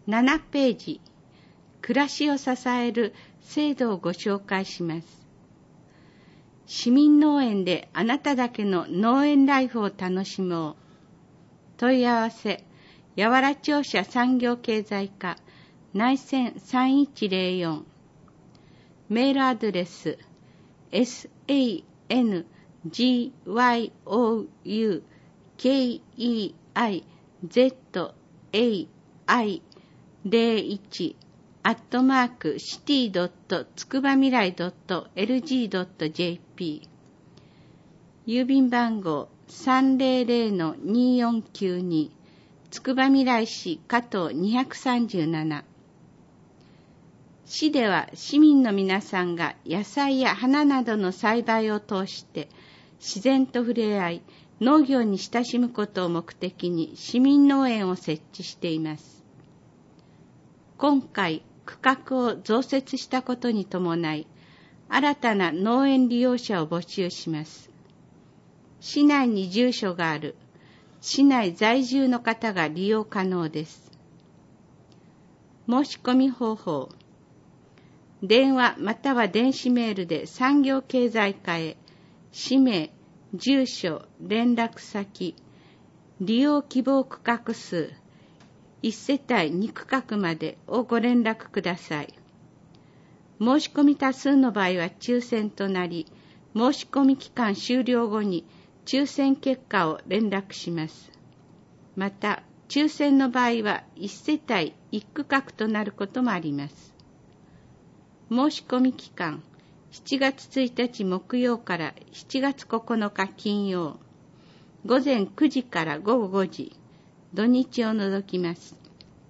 7ページ、暮らしを支える制度をご紹介します。市民農園であなただけの農園ライフを楽しもう。問い合わせ、八原庁舎産業経済課内線3104。メールアドレス、sangeizei.city@city.tsukuba-mirai.lg.jp 郵便番号 300-2492 つくばみらい市加藤237。市では市民の皆さんが野菜や花などの栽培を通して自然と触れ合い、農業に親しむことを目的に市民農園を設置しています。今回、区画を増設したことに伴い、新たな農園利用者を募集します。市内に住所がある、市内在住の方が利用可能です。申し込み方法。電話または電子メールで産業経済課へ、氏名、住所、連絡先、利用希望区画数、1世帯2区画までをご連絡ください。申し込み多数の場合は抽選となり、申し込み期間終了後に抽選結果を連絡します。また、抽選の場合は1世帯1区画となることもあります。申し込み期間、7月1日木曜から7月9日金曜、午前9時から午後5時、土日を除きます。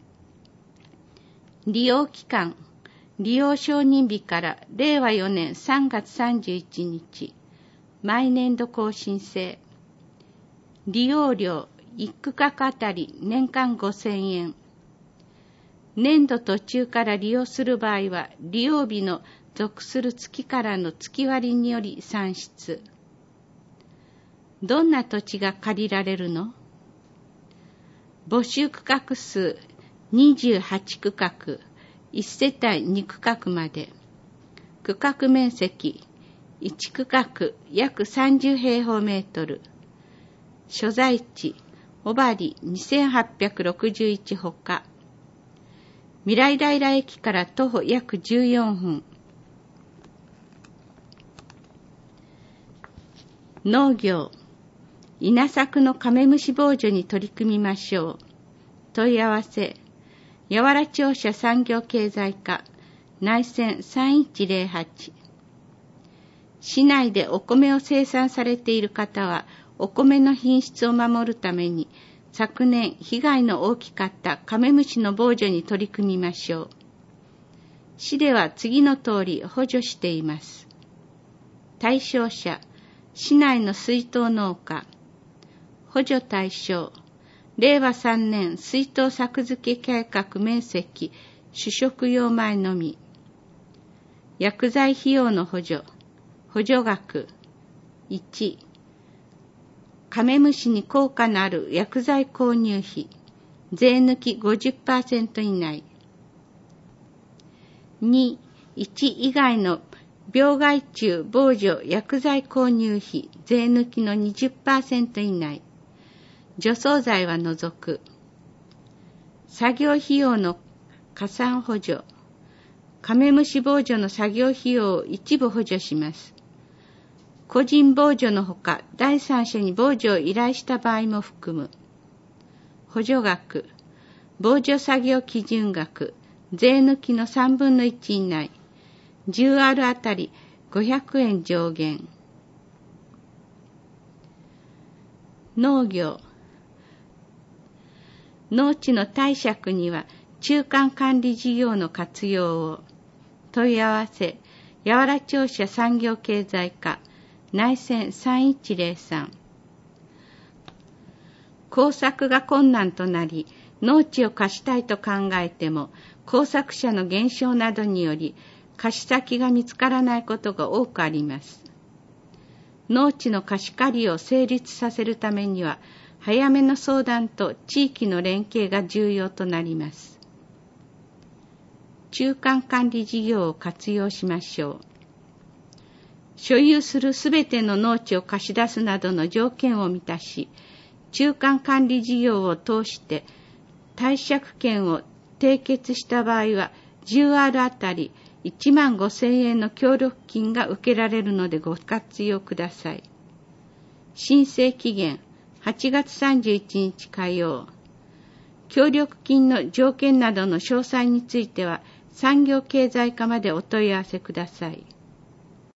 利用期間、利用承認日から令和4年3月31日、毎年度更新制。利用料1区画あたり年間5000円。年度途中から利用する場合は、利用日の属する月からの月割により算出。どんな土地が借りられるの？募集区画数28区画、1世帯2区画まで。区画面積1区画約30平方メートル。所在地、尾張2861ほか。未来平駅から徒歩約14分。農業、稲作のカメムシ防除に取り組みましょう。問い合わせ、八原庁舎産業経済課内線3108。市内でお米を生産されている方は、お米の品質を守るために、昨年被害の大きかったカメムシの防除に取り組みましょう。市では次の通り補助しています。対象者、市内の水筒農家。補助対象、令和3年水筒作付け計画面積、主食用米のみ。薬剤費用の補助。補助額。1、カメムシに効果のある薬剤購入費、税抜き 50% 以内。2、1以外の病害虫防除薬剤購入費、税抜きの 20% 以内。除草剤は除く。作業費用の加算補助。カメムシ防除の作業費用を一部補助します。個人防除のほか、第三者に防除を依頼した場合も含む。補助額、防除作業基準額、税抜きの3分の1以内、10R あたり500円上限。農業、農地の貸借には中間管理事業の活用を。問い合わせ、八原庁舎産業経済課内線3103。耕作が困難となり、農地を貸したいと考えても、耕作者の減少などにより、貸し先が見つからないことが多くあります。農地の貸し借りを成立させるためには、早めの相談と地域の連携が重要となります。 中間管理事業を活用しましょう。所有するすべての農地を貸し出すなどの条件を満たし、中間管理事業を通して貸借権を締結した場合は、10R あたり15,000円の協力金が受けられるのでご活用ください。申請期限8月31日火曜。協力金の条件などの詳細については、産業経済課までお問い合わせください。